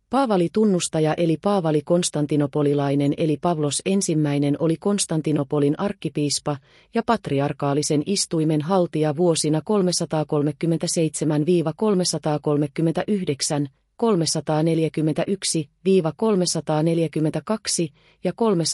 Paavali tunnustaja eli Paavali konstantinopolilainen eli Pavlos I oli Konstantinopolin arkkipiispa ja patriarkaalisen istuimen haltija vuosina 337–339, 341–342 ja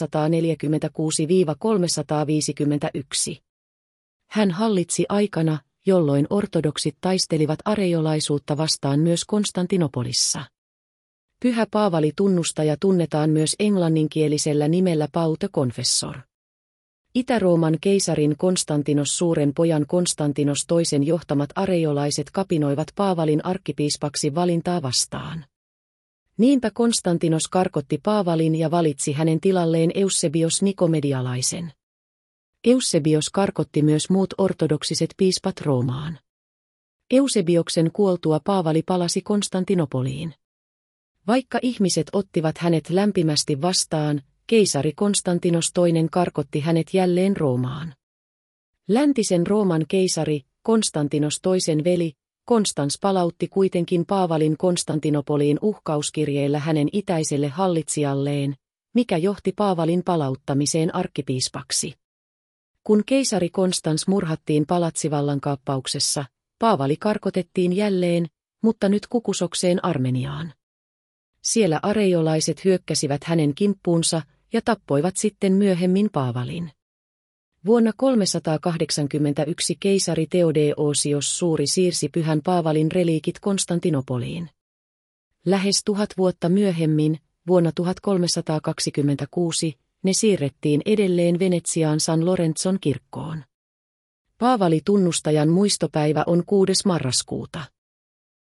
346–351. Hän hallitsi aikana, jolloin ortodoksit taistelivat areiolaisuutta vastaan myös Konstantinopolissa. Pyhä Paavali tunnustaja tunnetaan myös englanninkielisellä nimellä Paul the Confessor. Itä-Rooman keisarin Konstantinos suuren pojan Konstantinos toisen johtamat areiolaiset kapinoivat Paavalin arkkipiispaksi valintaa vastaan. Niinpä Konstantinos karkotti Paavalin ja valitsi hänen tilalleen Eusebios Nikomedialaisen. Eusebios karkotti myös muut ortodoksiset piispat Roomaan. Eusebioksen kuoltua Paavali palasi Konstantinopoliin. Vaikka ihmiset ottivat hänet lämpimästi vastaan, keisari Konstantinos II karkotti hänet jälleen Roomaan. Läntisen Rooman keisari, Konstantinos toisen veli, Konstans palautti kuitenkin Paavalin Konstantinopoliin uhkauskirjeellä hänen itäiselle hallitsijalleen, mikä johti Paavalin palauttamiseen arkkipiispaksi. Kun keisari Konstans murhattiin palatsivallankaappauksessa, Paavali karkotettiin jälleen, mutta nyt Kukusokseen Armeniaan. Siellä areiolaiset hyökkäsivät hänen kimppuunsa ja tappoivat sitten myöhemmin Paavalin. Vuonna 381 keisari Theodeosios Suuri siirsi Pyhän Paavalin reliikit Konstantinopoliin. Lähes 1000 vuotta myöhemmin, vuonna 1326, ne siirrettiin edelleen Venetsiaan San Lorenzon kirkkoon. Paavali tunnustajan muistopäivä on 6. marraskuuta.